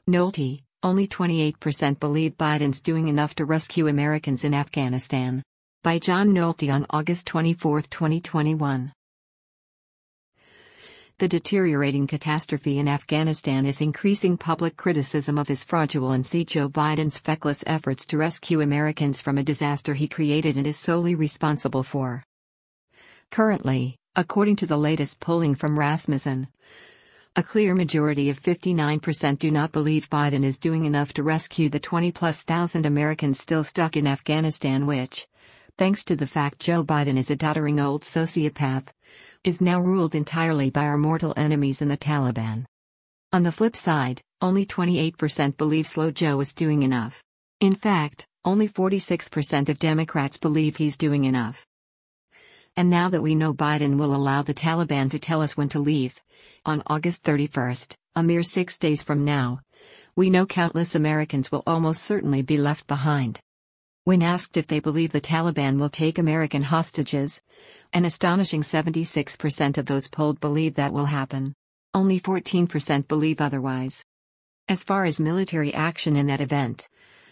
Nolte, only 28% believe Biden's doing enough to rescue Americans in Afghanistan. By John Nolte on August 24, 2021. The deteriorating catastrophe in Afghanistan is increasing public criticism of his fraudulency. Joe Biden's feckless efforts to rescue Americans from a disaster he created and is solely responsible for. Currently, according to the latest polling from Rasmussen, a clear majority of 59% do not believe Biden is doing enough to rescue the 20,000+ Americans still stuck in Afghanistan, which, thanks to the fact Joe Biden is a doddering old sociopath, is now ruled entirely by our mortal enemies in the Taliban. On the flip side, only 28% believe Slow Joe is doing enough. In fact, only 46% of Democrats believe he's doing enough. And now that we know Biden will allow the Taliban to tell us when to leave, on August 31st, a mere 6 days from now, we know countless Americans will almost certainly be left behind. When asked if they believe the Taliban will take American hostages, an astonishing 76% of those polled believe that will happen. Only 14% believe otherwise. As far as military action in that event,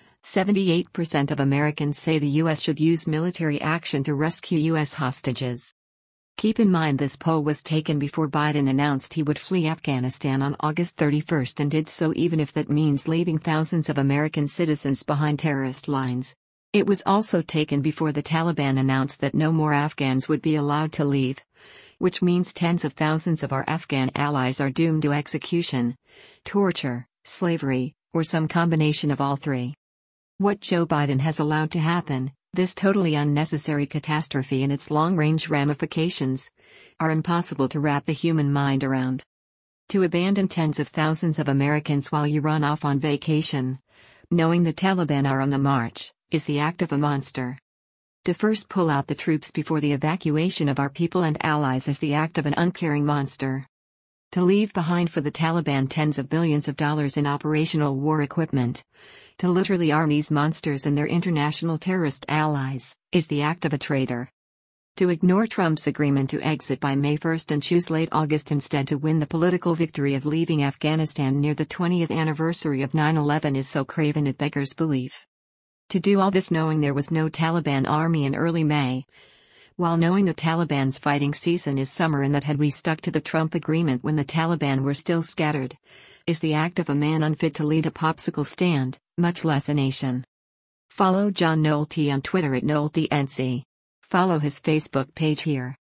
78% of Americans say the U.S. should use military action to rescue U.S. hostages. Keep in mind this poll was taken before Biden announced he would flee Afghanistan on August 31st and did so even if that means leaving thousands of American citizens behind terrorist lines. It was also taken before the Taliban announced that no more Afghans would be allowed to leave, which means tens of thousands of our Afghan allies are doomed to execution, torture, slavery, or some combination of all three. What Joe Biden has allowed to happen, this totally unnecessary catastrophe and its long-range ramifications, are impossible to wrap the human mind around. To abandon tens of thousands of Americans while you run off on vacation, knowing the Taliban are on the march, is the act of a monster. To first pull out the troops before the evacuation of our people and allies is the act of an uncaring monster. To leave behind for the Taliban tens of billions of dollars in operational war equipment, to literally arm these monsters and their international terrorist allies, is the act of a traitor. To ignore Trump's agreement to exit by May 1st and choose late August instead to win the political victory of leaving Afghanistan near the 20th anniversary of 9/11 is so craven it beggars belief. To do all this knowing there was no Taliban army in early May, while knowing the Taliban's fighting season is summer and that had we stuck to the Trump agreement when the Taliban were still scattered, is the act of a man unfit to lead a popsicle stand, much less a nation. Follow John Nolte on Twitter @NolteNC. Follow his Facebook page here.